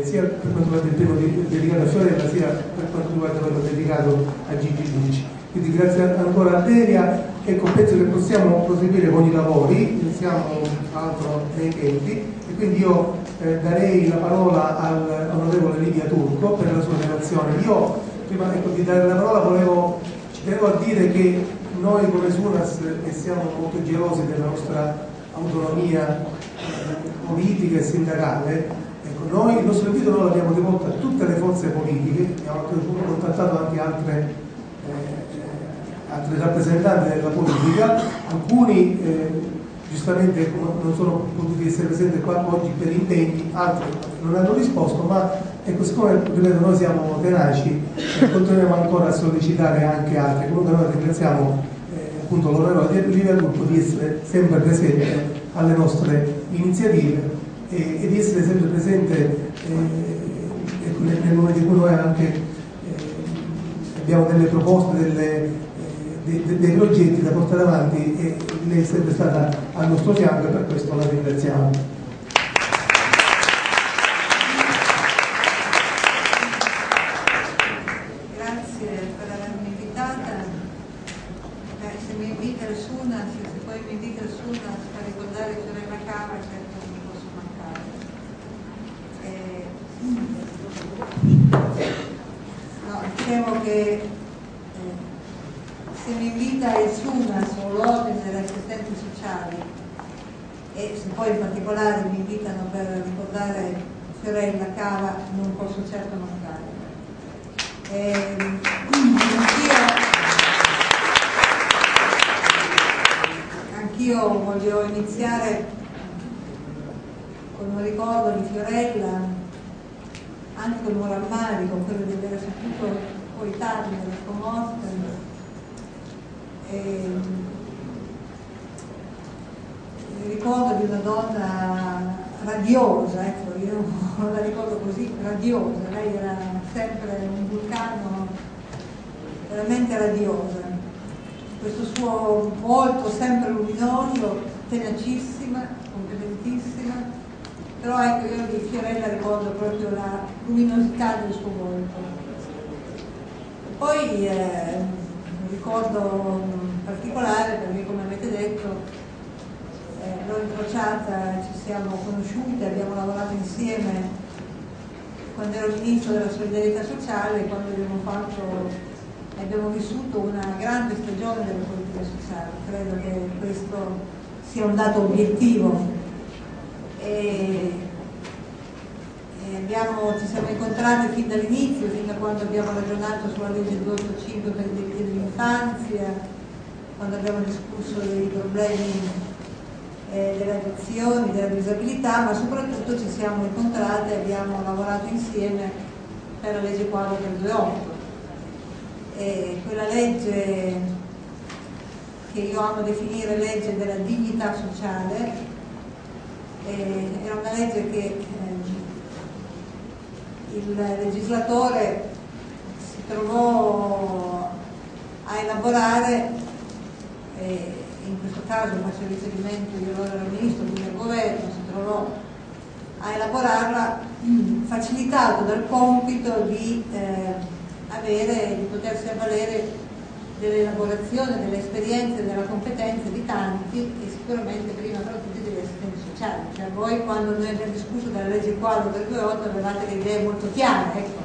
sia per quanto riguarda il tema dedicato a Fiorella, sia per quanto riguarda quello dedicato a Gigi Ducci. Quindi grazie ancora a Delia. Ecco, penso che possiamo proseguire con i lavori, siamo tra l'altro nei tempi, e quindi io darei la parola all'onorevole Livia Turco per la sua relazione. Io prima di dare la parola ci tenevo a dire che noi come SUNAS, che siamo molto gelosi della nostra autonomia politica e sindacale, ecco, il nostro invito noi l'abbiamo rivolto a tutte le forze politiche, abbiamo contattato anche altri rappresentanti della politica, alcuni giustamente non sono potuti essere presenti qua oggi per impegni, altri non hanno risposto, ma ecco, siccome ripeto, noi siamo tenaci, continuiamo ancora a sollecitare anche altri. Comunque noi ringraziamo appunto l'onorevole Livia Turco di essere sempre presente alle nostre iniziative e di essere sempre presente nel momento in cui noi anche abbiamo delle proposte, dei progetti da portare avanti, e lei è sempre stata al nostro fianco e per questo la ringraziamo. Grazie per avermi invitata. Se mi invita il SUNAS, se poi mi invita il SUNAS per ricordare Fiorella Cava, certo non posso mancare. No, dicevo che se mi invita il SUNAS o l'Ordine degli assistenti sociali, e se poi in particolare mi invitano per ricordare Fiorella Cava, non posso certo mancare. Anch'io voglio iniziare con un ricordo di Fiorella, anche con un rammarico, quello di aver saputo poi tardi della sua morte. Il ricordo di una donna radiosa, ecco, io la ricordo così, radiosa. Lei era sempre un vulcano veramente radiosa, questo suo volto sempre luminoso, tenacissima, competentissima, però ecco, io di Fiorella ricordo proprio la luminosità del suo volto. E poi un ricordo particolare perché, come avete detto, l'ho incrociata, ci siamo conosciute, abbiamo lavorato insieme quando ero ministro della solidarietà sociale, quando abbiamo vissuto una grande stagione delle politiche sociali. Credo che questo sia un dato obiettivo. Ci siamo incontrati fin dall'inizio, fin da quando abbiamo ragionato sulla legge 285 per i diritti dell'infanzia, quando abbiamo discusso dei problemi delle adozioni, della disabilità, ma soprattutto ci siamo incontrati e abbiamo lavorato insieme per la legge quadro del 2008. Quella legge che io amo definire legge della dignità sociale era una legge che il legislatore si trovò a elaborare, in questo caso faccio riferimento, io allora ero ministro, quindi il governo si trovò a elaborarla, facilitato dal compito di potersi avvalere dell'elaborazione, delle esperienze, della competenza di tanti, e sicuramente prima tra tutti degli assistenti sociali. Cioè, voi quando noi abbiamo discusso della legge quadro del 2008 avevate le idee molto chiare, ecco.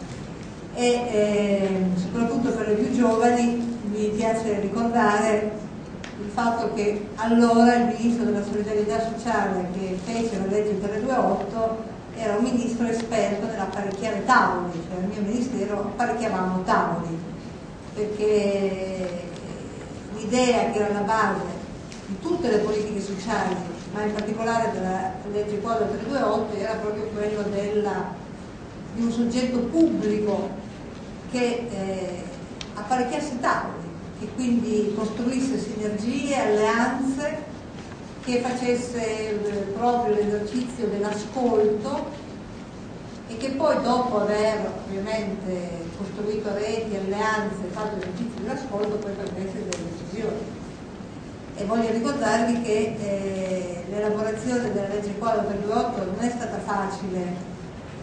E soprattutto per le più giovani mi piace ricordare il fatto che allora il ministro della solidarietà sociale che fece la legge 328 era un ministro esperto nell'apparecchiare tavoli, cioè nel mio ministero apparecchiavamo tavoli, perché l'idea che era la base di tutte le politiche sociali, ma in particolare della legge quadro 328, era proprio quello di un soggetto pubblico che apparecchiasse tavoli, che quindi costruisse sinergie, alleanze, che facesse proprio l'esercizio dell'ascolto e che poi, dopo aver ovviamente costruito reti, alleanze, fatto l'esercizio dell'ascolto, poi prendesse delle decisioni. E voglio ricordarvi che l'elaborazione della legge quadro del 2008 non è stata facile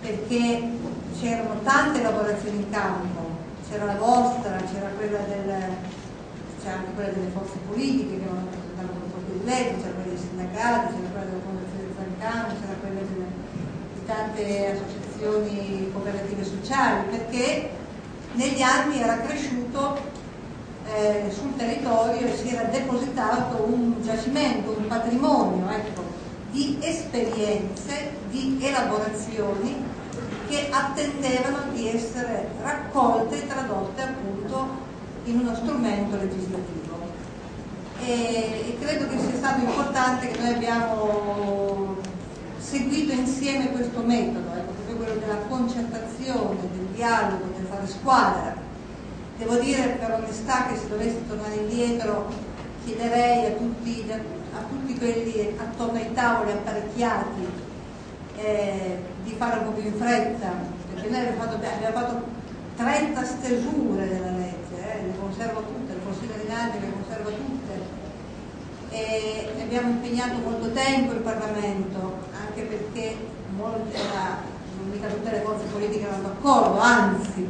perché c'erano tante elaborazioni in campo, c'era la vostra, c'era anche quella delle forze politiche che avevano presentato proposte di legge, c'era quella dei sindacati, c'era quella della Fondazione Zancano, c'era quella di tante associazioni cooperative sociali, perché negli anni era cresciuto sul territorio e si era depositato un giacimento, un patrimonio, ecco, di esperienze, di elaborazioni che attendevano di essere raccolte e tradotte appunto in uno strumento legislativo. E credo che sia stato importante che noi abbiamo seguito insieme questo metodo, proprio quello della concertazione, del dialogo, del fare squadra. Devo dire per onestà che se dovessi tornare indietro chiederei a tutti quelli attorno ai tavoli apparecchiati di fare un po' più in fretta, perché noi abbiamo fatto 30 stesure della legge, le conservo tutte, il Consiglio Rinaldi le conserva tutte, e abbiamo impegnato molto tempo in Parlamento, anche perché non mica tutte le forze politiche erano d'accordo, anzi,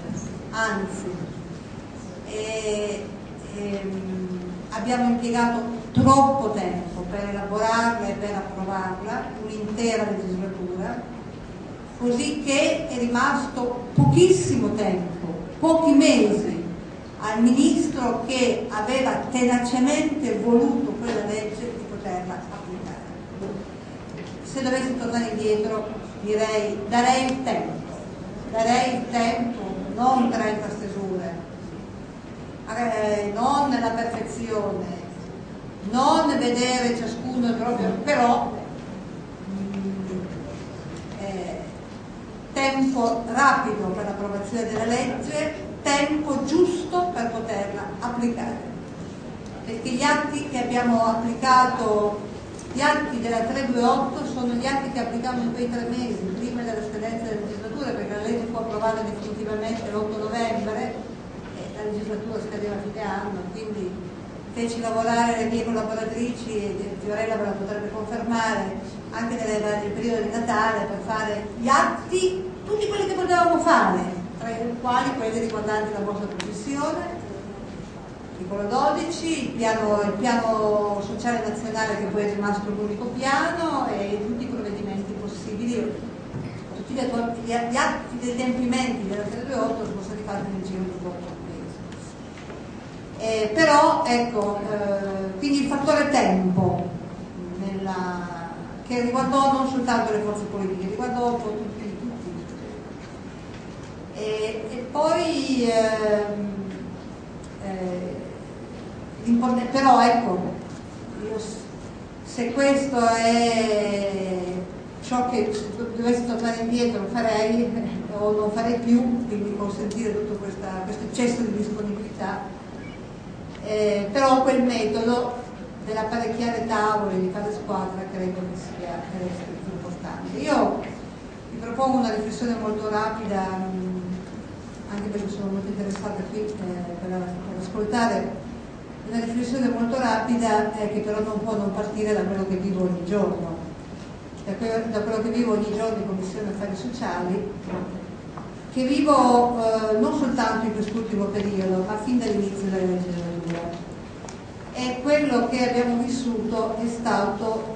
abbiamo impiegato troppo tempo per elaborarla e per approvarla, un'intera legislatura, così che è rimasto pochissimo tempo, pochi mesi, al ministro che aveva tenacemente voluto quella legge di poterla applicare. Se dovessi tornare indietro darei il tempo, non 30 stesure, non la perfezione, non vedere ciascuno proprio, però tempo rapido per l'approvazione della legge, tempo giusto per poterla applicare, perché gli atti che abbiamo applicato, gli atti della 328 sono gli atti che applicavamo in quei 3 mesi prima della scadenza della legislatura, perché la legge fu approvata definitivamente l'8 novembre e la legislatura scadeva a fine anno, quindi feci lavorare le mie collaboratrici, e Fiorella ve la potrebbe confermare, anche nel periodo di Natale, per fare gli atti, tutti quelli che potevamo fare, tra i quali quelli riguardanti la vostra professione, l'articolo 12, il piano sociale nazionale, che poi è rimasto l'unico piano, e tutti i provvedimenti possibili. Tutti gli atti degli adempimenti della 328 sono stati fatti nel giro di poco mesi. Però ecco, quindi il fattore tempo che riguardò non soltanto le forze politiche, riguardò un po' tutti. E poi però ecco, se questo è ciò che, se dovessi tornare indietro, farei o non farei più, quindi consentire tutto questo eccesso di disponibilità, però quel metodo dell'apparecchiare tavoli, di fare squadra, credo che sia più importante. Io vi propongo una riflessione molto rapida, anche perché sono molto interessata qui per ascoltare, una riflessione molto rapida che però non può non partire da quello che vivo ogni giorno, da quello che vivo ogni giorno in Commissione Affari Sociali, che vivo non soltanto in quest'ultimo periodo, ma fin dall'inizio della legislatura. E quello che abbiamo vissuto è stato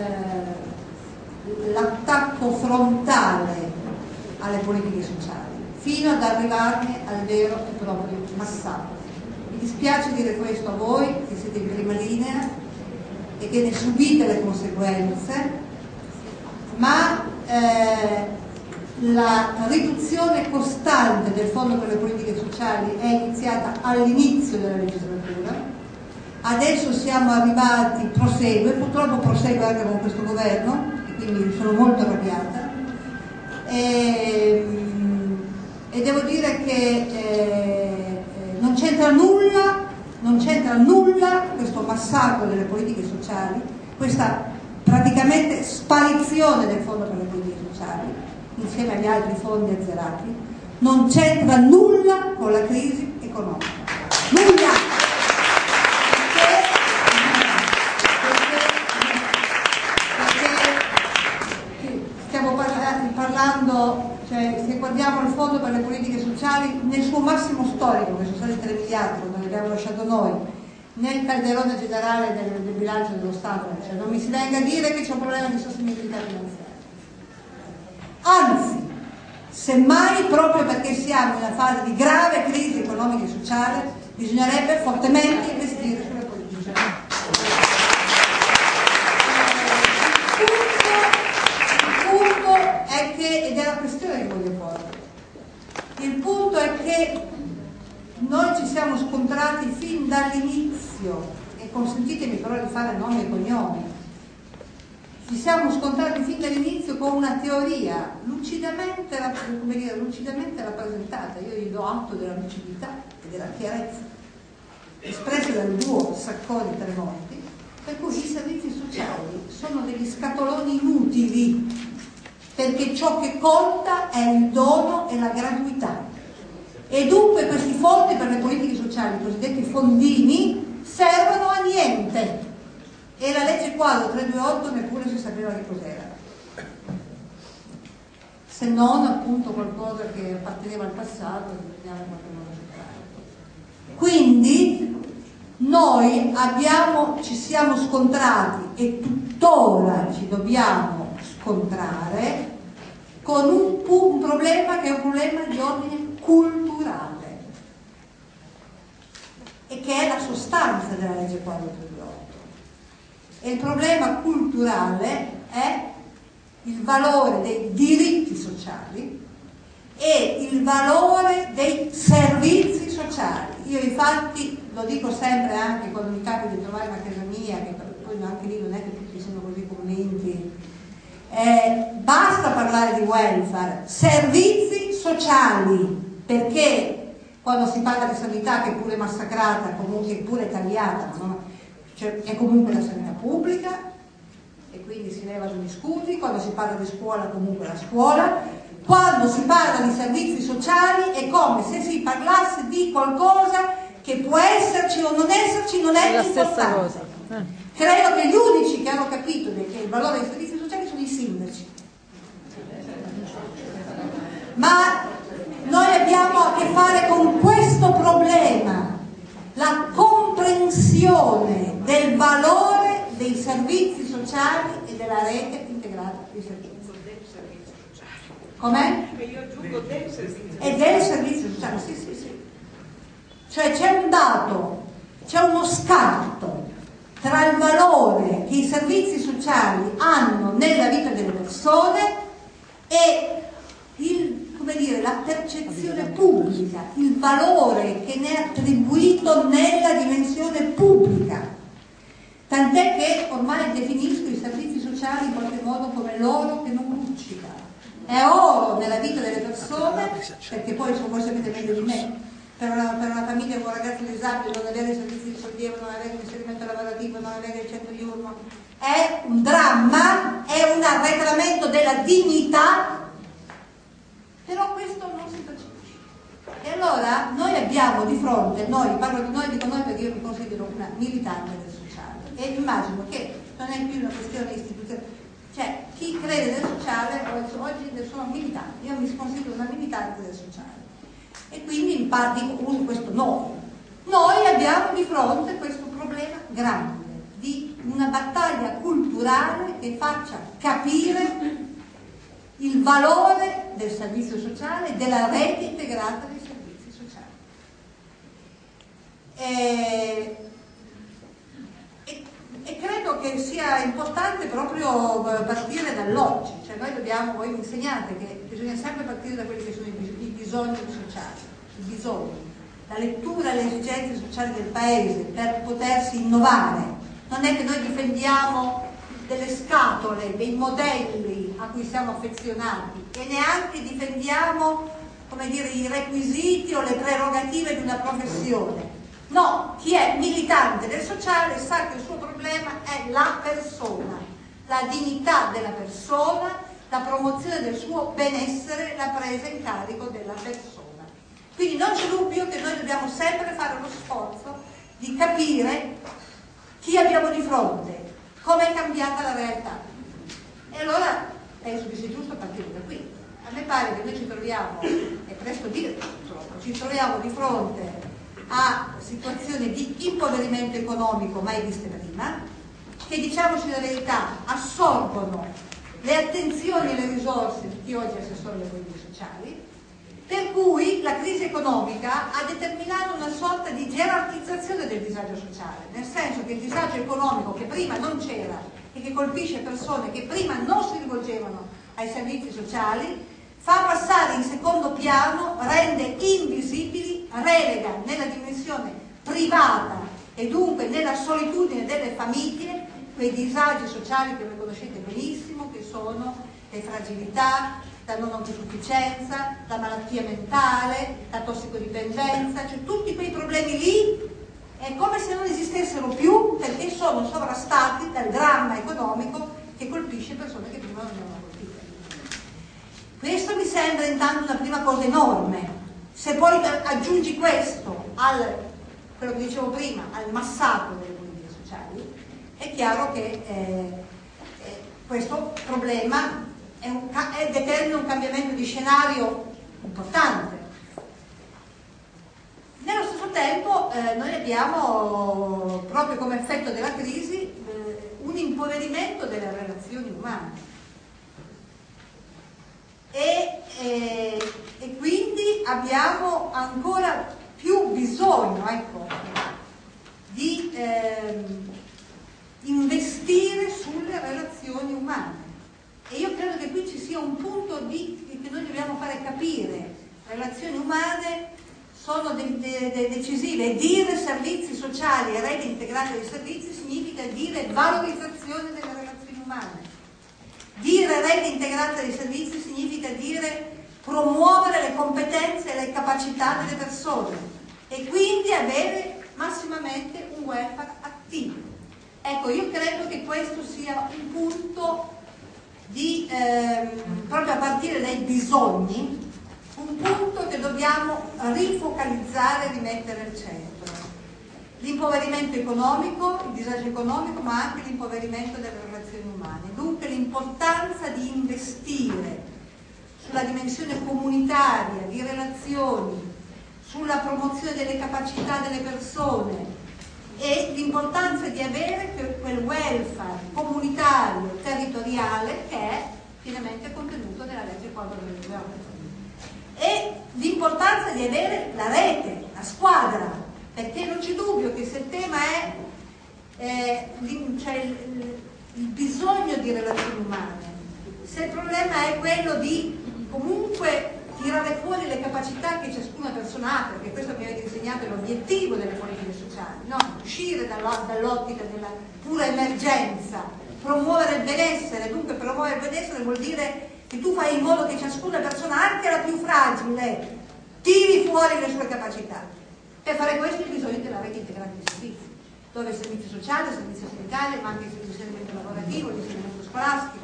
l'attacco frontale alle politiche sociali, fino ad arrivarne al vero e proprio massacro. Mi dispiace dire questo a voi, che siete in prima linea e che ne subite le conseguenze, ma la riduzione costante del Fondo per le politiche sociali è iniziata all'inizio della legislatura. Adesso siamo arrivati, purtroppo prosegue anche con questo governo, e quindi sono molto arrabbiata, e devo dire che non c'entra nulla questo massacro delle politiche sociali, questa praticamente sparizione del Fondo per le politiche sociali, insieme agli altri fondi azzerati, non c'entra nulla con la crisi economica. Nulla! Stiamo parlando, cioè se guardiamo il fondo per le politiche sociali nel suo massimo storico, che sono stati 3 miliardi, quando l'abbiamo lasciato noi, nel calderone generale del bilancio dello Stato, cioè non mi si venga a dire che c'è un problema di sostenibilità finanziaria. Anzi, semmai proprio perché siamo in una fase di grave crisi economica e sociale, bisognerebbe fortemente investire sulle politiche sociali. Il punto è che, ed è la questione che voglio porre, il punto è che noi ci siamo scontrati fin dall'inizio, e consentitemi però di fare nomi e cognomi, ci siamo scontrati fin dall'inizio con una teoria lucidamente rappresentata. Io gli do atto della lucidità e della chiarezza espressa dal duo Sacconi-Tremonti, per cui i servizi sociali sono degli scatoloni inutili, perché ciò che conta è il dono e la gratuità, e dunque questi fondi per le politiche sociali, i cosiddetti fondini, servono a niente, e la legge quadro 328 neppure si sapeva che cos'era, se non appunto qualcosa che apparteneva al passato e dobbiamo in qualche modo superare. Quindi noi ci siamo scontrati e tuttora ci dobbiamo scontrare con un problema che è un problema di ordine culturale, e che è la sostanza della legge quadro 328. E il problema culturale è il valore dei diritti sociali e il valore dei servizi sociali. Io infatti lo dico sempre, anche quando mi capita di trovare una casa mia, che poi anche lì non è che tutti siano così convinti, basta parlare di welfare, servizi sociali, perché quando si parla di sanità, che è pure massacrata, comunque è pure tagliata, cioè è comunque la sanità pubblica e quindi si levano gli scudi. Quando si parla di scuola, comunque la scuola. Quando si parla di servizi sociali è come se si parlasse di qualcosa che può esserci o non esserci, non è importante. Credo che gli unici che hanno capito che il valore dei servizi sociali sono i sindaci. Ma noi abbiamo a che fare con questo problema, la comprensione del valore dei servizi sociali e della rete integrata di servizi. Com'è? E io aggiungo del servizio. E del servizio sociale, sì. Cioè c'è un dato, c'è uno scarto tra il valore che i servizi sociali hanno nella vita delle persone e la percezione pubblica, il valore che ne è attribuito nella dimensione pubblica. Tant'è che ormai definisco i servizi sociali in qualche modo come l'oro che non luccica. È oro nella vita delle persone, perché poi voi sapete meglio di me, per una famiglia con un ragazzo disabile non avere i servizi di sollievo, non avere un inserimento lavorativo, non avere il centro diurno è un dramma, è un arretramento della dignità. Però questo non si percepisce. E allora noi abbiamo di fronte, parlo di noi, dico noi perché io mi considero una militante del sociale, e immagino che non è più una questione istituzionale, cioè chi crede nel sociale oggi sono militanti, io mi considero una militante del sociale, e quindi uso questo noi. Noi abbiamo di fronte questo problema grande di una battaglia culturale che faccia capire il valore del servizio sociale e della rete integrata dei servizi sociali. E credo che sia importante proprio partire dall'oggi, cioè voi mi insegnate che bisogna sempre partire da quelli che sono i bisogni sociali, i bisogni, la lettura e le esigenze sociali del paese per potersi innovare. Non è che noi difendiamo delle scatole, dei modelli a cui siamo affezionati, e neanche difendiamo, i requisiti o le prerogative di una professione. No, chi è militante del sociale sa che il suo problema è la persona, la dignità della persona, la promozione del suo benessere, la presa in carico della persona. Quindi non c'è dubbio che noi dobbiamo sempre fare lo sforzo di capire chi abbiamo di fronte, come è cambiata la realtà. E allora penso che sia giusto partire da qui. A me pare che noi ci troviamo, è presto dire purtroppo, ci troviamo di fronte a situazioni di impoverimento economico mai viste prima, che, diciamoci la verità, assorbono le attenzioni e le risorse di chi oggi è assessore alle politiche sociali, per cui la crisi economica ha determinato una sorta di gerarchizzazione del disagio sociale, nel senso che il disagio economico, che prima non c'era e che colpisce persone che prima non si rivolgevano ai servizi sociali, fa passare in secondo piano, rende invisibili, relega nella dimensione privata e dunque nella solitudine delle famiglie quei disagi sociali che voi conoscete benissimo, che sono le fragilità, la non autosufficienza, la malattia mentale, la tossicodipendenza, cioè tutti quei problemi lì è come se non esistessero più, perché sono sovrastati dal dramma economico che colpisce persone che prima non erano colpite. Questo mi sembra intanto una prima cosa enorme. Se poi aggiungi questo quello che dicevo prima, al massacro delle politiche sociali, è chiaro che questo problema determina un cambiamento di scenario importante. Nello stesso tempo noi abbiamo, proprio come effetto della crisi, un impoverimento delle relazioni umane e quindi abbiamo ancora più bisogno, ecco, di investire sulle relazioni umane. E io credo che qui ci sia un punto che noi dobbiamo fare capire. Relazioni umane sono decisive. Dire servizi sociali e rete integrata dei servizi significa dire valorizzazione delle relazioni umane. Dire rete integrata dei servizi significa dire promuovere le competenze e le capacità delle persone e quindi avere massimamente un welfare attivo. Ecco, io credo che questo sia un punto proprio a partire dai bisogni, un punto che dobbiamo rifocalizzare e rimettere al centro. L'impoverimento economico, il disagio economico, ma anche l'impoverimento delle relazioni umane. Dunque l'importanza di investire sulla dimensione comunitaria, di relazioni, sulla promozione delle capacità delle persone e l'importanza di avere quel welfare comunitario, territoriale che è pienamente contenuto nella legge quadro del 2008. E l'importanza di avere la rete, la squadra, perché non c'è dubbio che se il tema è il bisogno di relazioni umane, se il problema è quello di comunque tirare fuori le capacità che ciascuna persona ha, perché questo mi avete insegnato è l'obiettivo delle politiche sociali, no? Uscire dall'ottica della pura emergenza, promuovere il benessere. Dunque promuovere il benessere vuol dire che tu fai in modo che ciascuna persona, anche la più fragile, tiri fuori le sue capacità. Per fare questo hai bisogno della rete integrata dei servizi, dove il servizio sociale, il servizio sanitario, ma anche il servizio lavorativo, l'insegnamento scolastico.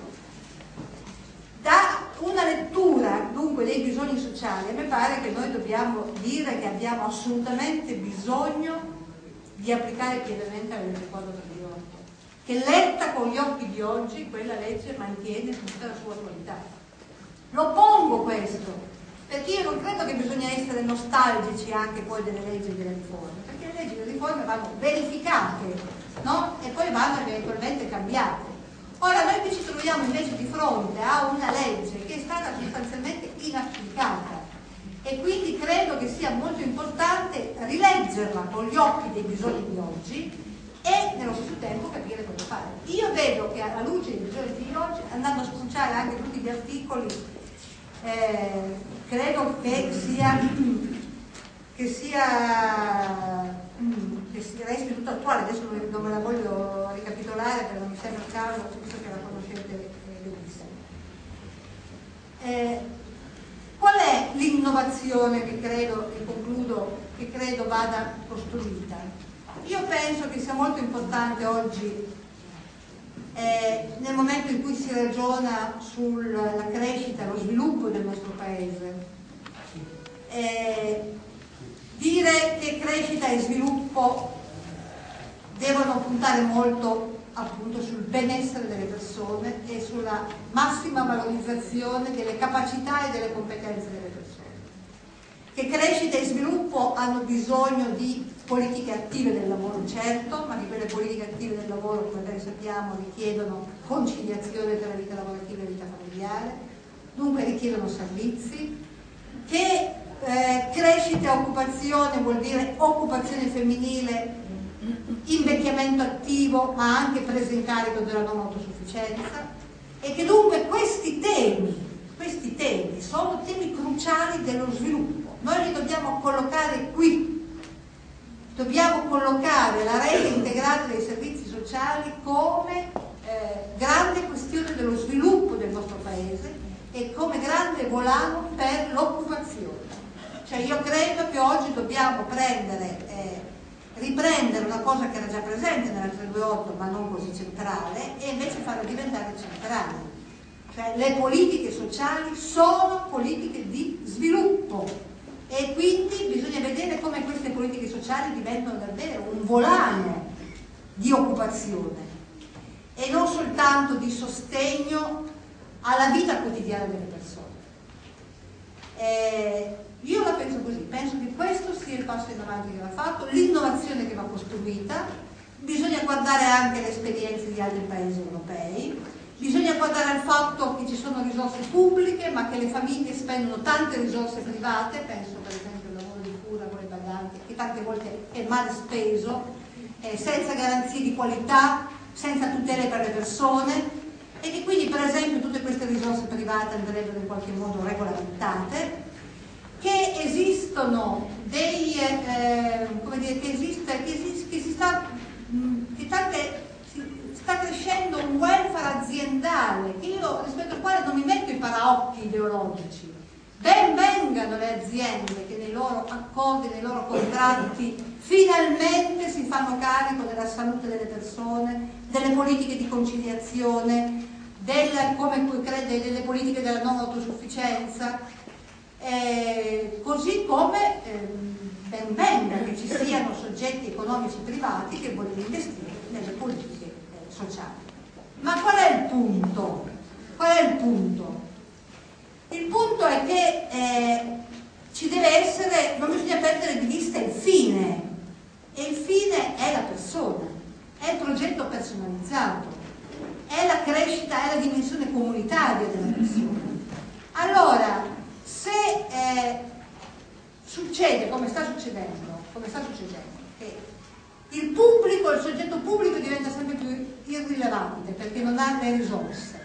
Da una lettura dunque dei bisogni sociali, a me pare che noi dobbiamo dire che abbiamo assolutamente bisogno di applicare pienamente la legge quadro del 2008, che letta con gli occhi di oggi quella legge mantiene tutta la sua attualità. Lo pongo questo perché io non credo che bisogna essere nostalgici anche poi delle leggi e delle riforme, perché le leggi e le riforme vanno verificate, no? E poi vanno eventualmente cambiate. Ora noi qui ci troviamo invece di fronte a una legge che è stata sostanzialmente inapplicata e quindi credo che sia molto importante rileggerla con gli occhi dei bisogni di oggi e nello stesso tempo capire cosa fare. Io vedo che alla luce dei bisogni di oggi, andando a spulciare anche tutti gli articoli, credo che resti tutto attuale. Adesso non me la voglio ricapitolare perché non mi sembra il caso, visto che la conoscete benissimo. Qual è l'innovazione che credo, e concludo, che credo vada costruita? Io penso che sia molto importante oggi, nel momento in cui si ragiona sulla crescita e lo sviluppo del nostro paese, dire che crescita e sviluppo devono puntare molto appunto sul benessere delle persone e sulla massima valorizzazione delle capacità e delle competenze delle persone. Che crescita e sviluppo hanno bisogno di politiche attive del lavoro, certo, ma di quelle politiche attive del lavoro, come ben sappiamo, richiedono conciliazione tra la vita lavorativa e la vita familiare, dunque richiedono servizi. Che crescita e occupazione vuol dire occupazione femminile, invecchiamento attivo, ma anche presa in carico della non autosufficienza, e che dunque questi temi sono temi cruciali dello sviluppo. Noi li dobbiamo collocare qui, dobbiamo collocare la rete integrata dei servizi sociali come grande questione dello sviluppo del nostro paese e come grande volano per l'occupazione. Cioè io credo che oggi dobbiamo riprendere una cosa che era già presente nella 328 ma non così centrale, e invece farla diventare centrale. Cioè le politiche sociali sono politiche di sviluppo e quindi bisogna vedere come queste politiche sociali diventano davvero un volano di occupazione e non soltanto di sostegno alla vita quotidiana delle persone. Io la penso così, penso che questo sia il passo in avanti che va fatto, l'innovazione che va costruita. Bisogna guardare anche le esperienze di altri paesi europei, bisogna guardare al fatto che ci sono risorse pubbliche ma che le famiglie spendono tante risorse private, penso per esempio al lavoro di cura con le badanti, che tante volte è mal speso, senza garanzie di qualità, senza tutele per le persone, e che quindi per esempio tutte queste risorse private andrebbero in qualche modo regolamentate, che esistono dei sta crescendo un welfare aziendale che io, rispetto al quale non mi metto i paraocchi ideologici. Ben vengano le aziende che nei loro accordi, nei loro contratti finalmente si fanno carico della salute delle persone, delle politiche di conciliazione, delle politiche della non autosufficienza, così come ben venga che ci siano soggetti economici privati che vogliono investire nelle politiche sociali. Ma qual è il punto? Il punto è che ci deve essere, non bisogna perdere di vista il fine, e il fine è la persona, è il progetto personalizzato, è la crescita, è la dimensione comunitaria della persona. Allora, se succede come sta succedendo, che il pubblico, il soggetto pubblico diventa sempre più irrilevante perché non ha le risorse,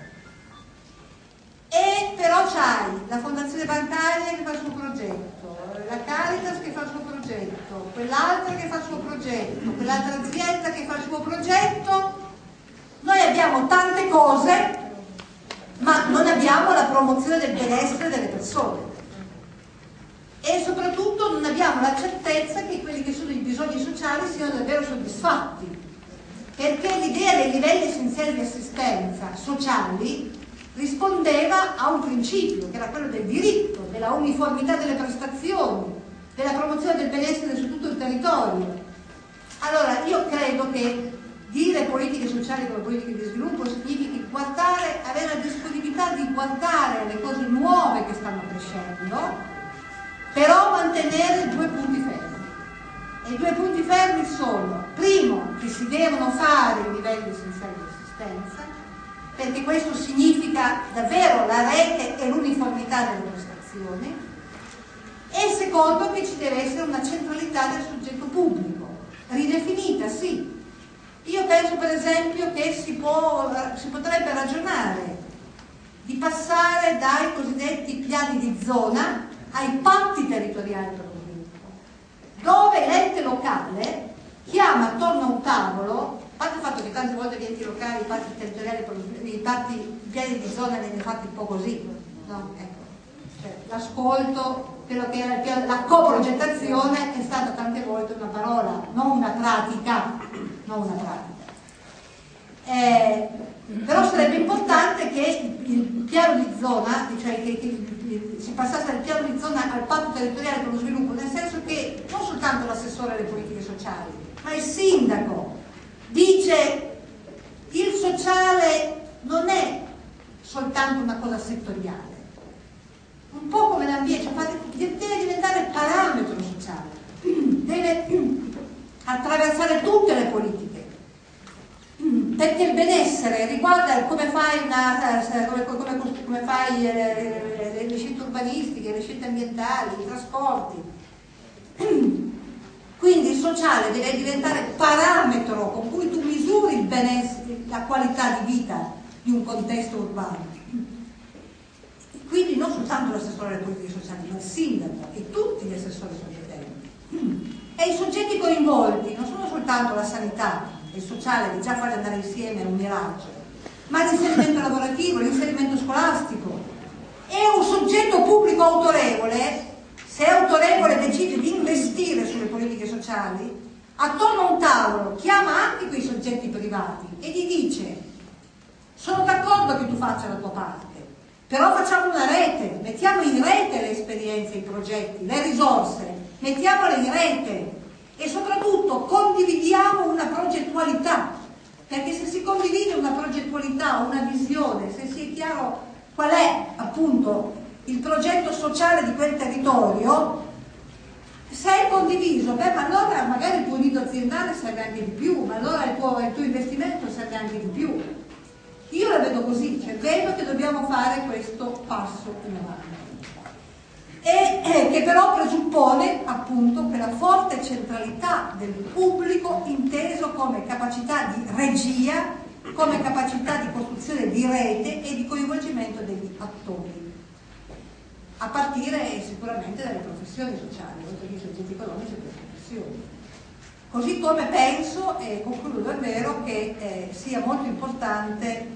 e però c'hai la fondazione bancaria che fa il suo progetto, la Caritas che fa il suo progetto, quell'altra che fa il suo progetto, quell'altra azienda che fa il suo progetto. Noi abbiamo tante cose ma non abbiamo la promozione del benessere delle persone e soprattutto non abbiamo la certezza che quelli che sono i bisogni sociali siano davvero soddisfatti, perché l'idea dei livelli essenziali di assistenza sociali rispondeva a un principio che era quello del diritto, della uniformità delle prestazioni, della promozione del benessere su tutto il territorio. Allora io credo che dire politiche sociali come politiche di sviluppo significhi guardare, avere la disponibilità di guardare le cose nuove che stanno crescendo, però mantenere due punti fermi. E i due punti fermi sono: primo, che si devono fare i livelli essenziali di assistenza, perché questo significa davvero la rete e l'uniformità delle prestazioni, e secondo, che ci deve essere una centralità del soggetto pubblico, ridefinita, sì. Io penso per esempio che si potrebbe ragionare di passare dai cosiddetti piani di zona ai patti territoriali per lo sviluppo, dove l'ente locale chiama attorno a un tavolo, a parte il fatto che tante volte gli enti locali, i patti territoriali per lo sviluppo, i piani di zona li hanno fatti un po' così, no? Ecco. Cioè, l'ascolto, quello che era la coprogettazione è stata tante volte una parola, non una pratica. Però sarebbe importante che il piano di zona, cioè che si passasse dal piano di zona al patto territoriale per lo sviluppo, nel senso che non soltanto l'assessore alle politiche sociali, ma il sindaco dice sociale non è soltanto una cosa settoriale, un po' come l'ambiente, cioè deve diventare parametro sociale, deve attraversare tutte le politiche, perché il benessere riguarda come fai le scelte urbanistiche, le scelte ambientali, i trasporti. Quindi il sociale deve diventare parametro con cui tu misuri il benessere, la qualità di vita di un contesto urbano. Quindi non soltanto l'assessore alle politiche sociali, ma il sindaco e tutti gli assessori competenti. E i soggetti coinvolti non sono soltanto la sanità e il sociale, che già fare andare insieme è un miraggio, ma l'inserimento lavorativo, l'inserimento scolastico. E un soggetto pubblico autorevole, se è autorevole e decide di investire sulle politiche sociali, attorno a un tavolo chiama anche quei soggetti privati e gli dice: sono d'accordo che tu faccia la tua parte, però facciamo una rete, mettiamo in rete le esperienze, i progetti, le risorse, mettiamole in rete e soprattutto condividiamo una progettualità, perché se si condivide una progettualità, una visione, se si è chiaro qual è appunto il progetto sociale di quel territorio, se è condiviso, beh, ma allora magari il tuo unito aziendale serve anche di più, ma allora il tuo investimento serve anche di più. Io la vedo così, cioè vedo che dobbiamo fare questo passo in avanti, e che però presuppone appunto quella forte centralità del pubblico inteso come capacità di regia, come capacità di costruzione di rete e di coinvolgimento degli attori, a partire sicuramente dalle professioni sociali, oltre che i soggetti economici e le professioni. Così come penso, e concludo davvero, che sia molto importante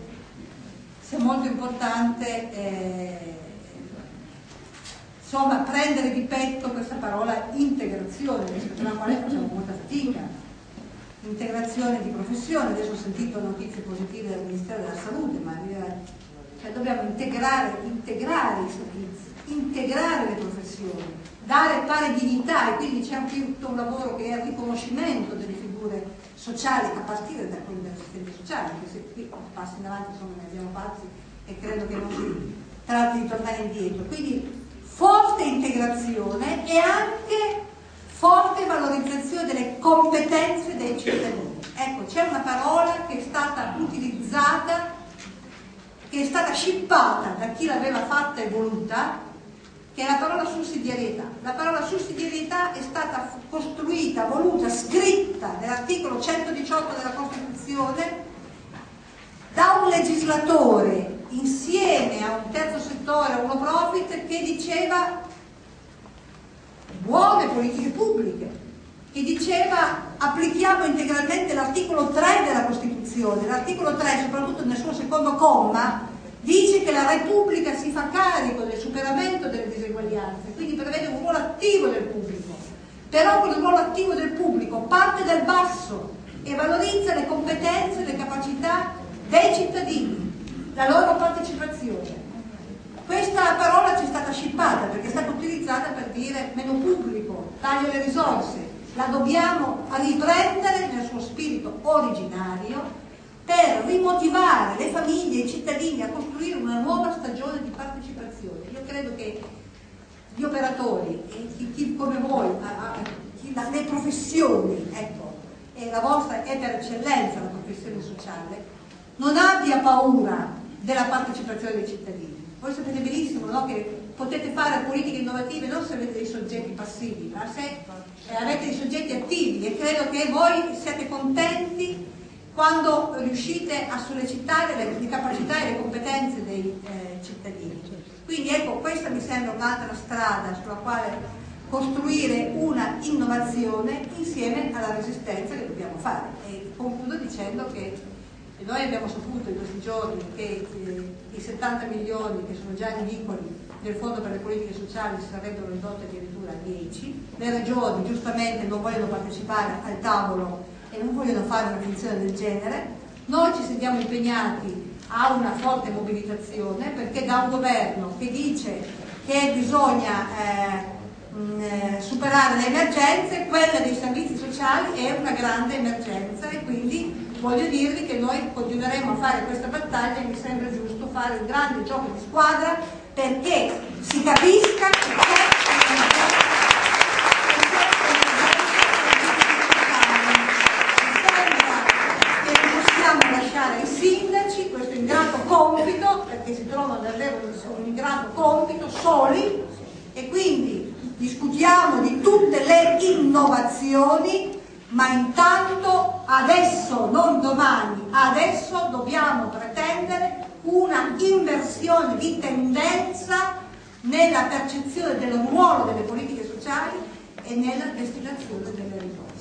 insomma prendere di petto questa parola integrazione, rispetto alla quale facciamo molta fatica. Integrazione di professione, adesso ho sentito notizie positive del Ministero della Salute, ma cioè dobbiamo integrare i servizi, integrare le professioni, dare pari dignità, e quindi c'è anche tutto un lavoro che è il riconoscimento delle figure sociali a partire da quelli dell'assistenza sociale, anche se qui passi in avanti insomma ne abbiamo fatti e credo che non si tratti di tornare indietro. Quindi forte integrazione e anche forte valorizzazione delle competenze dei cittadini. Ecco, c'è una parola che è stata utilizzata, che è stata scippata da chi l'aveva fatta e voluta, che è la parola sussidiarietà. La parola sussidiarietà è stata costruita, voluta, scritta nell'articolo 118 della Costituzione da un legislatore insieme a un terzo settore, a uno profit, che diceva buone politiche pubbliche, che diceva applichiamo integralmente l'articolo 3 della Costituzione. L'articolo 3, soprattutto nel suo secondo comma, dice che la Repubblica si fa carico del superamento delle diseguaglianze, quindi prevede un ruolo attivo del pubblico, però quel ruolo attivo del pubblico parte dal basso e valorizza le competenze e le capacità dei cittadini, la loro partecipazione. Questa parola ci è stata scippata perché è stata utilizzata per dire meno pubblico, taglio le risorse. La dobbiamo riprendere nel suo spirito originario per rimotivare le famiglie e i cittadini a costruire una nuova stagione di partecipazione. Io credo che gli operatori e chi come voi, le professioni, ecco, e la vostra è per eccellenza la professione sociale, non abbia paura della partecipazione dei cittadini. Voi sapete benissimo, no, che potete fare politiche innovative non se avete dei soggetti passivi, ma se avete dei soggetti attivi, e credo che voi siate contenti quando riuscite a sollecitare le capacità e le competenze dei cittadini. Quindi ecco, questa mi sembra un'altra strada sulla quale costruire una innovazione insieme alla resistenza che dobbiamo fare. E concludo dicendo che noi abbiamo saputo in questi giorni che i 70 milioni che sono già in vincoli del Fondo per le politiche sociali si sarebbero ridotti addirittura a 10. Le regioni giustamente non vogliono partecipare al tavolo e non vogliono fare una funzione del genere. Noi ci sentiamo impegnati a una forte mobilitazione, perché da un governo che dice che bisogna superare le emergenze, quella dei servizi sociali è una grande emergenza, e quindi voglio dirvi che noi continueremo a fare questa battaglia e mi sembra giusto fare un grande gioco di squadra perché si capisca che c'è lasciare i sindaci questo ingrato compito, perché si trovano davvero un ingrato compito soli, e quindi discutiamo di tutte le innovazioni, ma intanto adesso, non domani, adesso dobbiamo pretendere una inversione di tendenza nella percezione del ruolo delle politiche sociali e nella destinazione delle risorse.